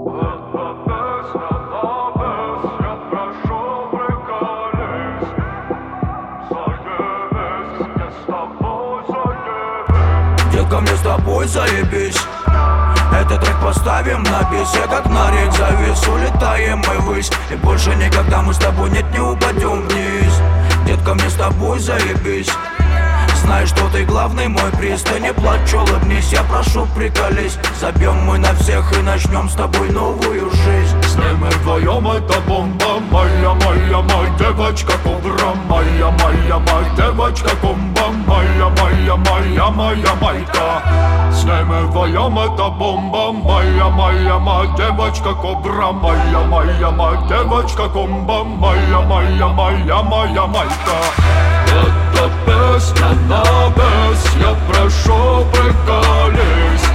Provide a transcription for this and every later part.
Детка, мне с тобой заебись. Этот трек поставим на бис. Я как на рейк завис, улетаем мы ввысь. И больше никогда мы с тобой нет, не упадем вниз. Детка, мне с тобой заебись. Знай, что ты главный мой приз. Ты не плачь, улыбнись, я прошу, приколись. Забьем мы на всех и начнем с тобой новую жизнь. С ним мы вдвоем, это бомба. Моя девочка кобра. Моя девочка комба. Моя майка. С ним мы вдвоем, это бомба. Моя девочка кобра. Моя девочка комба. Моя майка. Это песня на бес. Я прошу, приколись.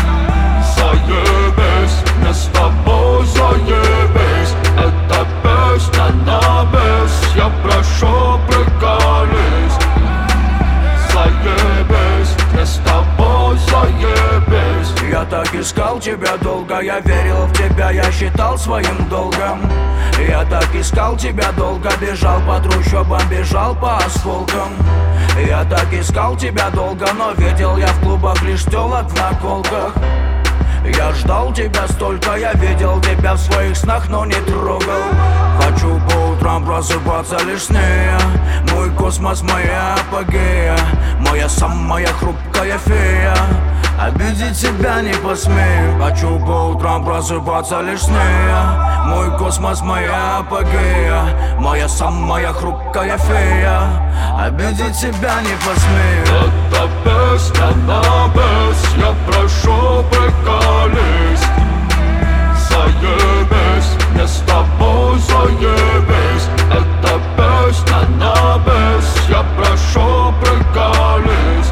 Заебись, мне с тобой заебись. Это песня на бес. Я прошу, приколись. Заебись, мне с тобой заебись. Я так искал тебя долго, я верил в тебя, я считал своим долгом. Я так искал тебя долго, бежал по трущобам, бежал по осколкам. Я так искал тебя долго, но видел я в клубах лишь телок в наколках. Я ждал тебя столько, я видел тебя в своих снах, но не трогал. Хочу по утрам просыпаться лишь сне. Мой космос, моя апогея. Моя самая хрупкая фея. Обидеть тебя не посмею. Хочу по утрам просыпаться лишь сне. Мой космос, моя апогея. Моя самая хрупкая фея. Обидеть тебя не посмею. Это песня на бес. Я прошу, приколись. Заебись, мне с тобой заебись. Это песня на бес. Я прошу, приколись.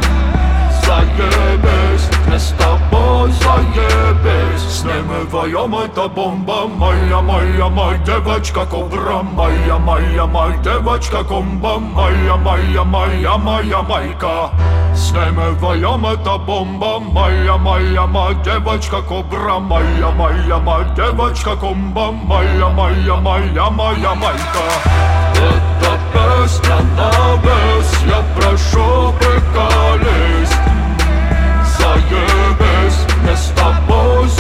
Заебись, мне с тобой заебись. С ним мы вдвоем, это бомба. Моя девочка кобра. Моя девочка комба. Моя майка. С ним мы вдвоем, это бомба. Моя девочка кобра. Моя девочка комба. Моя майка. Это песня на бес. Я прошу, приколись. Заебись, мне с тобой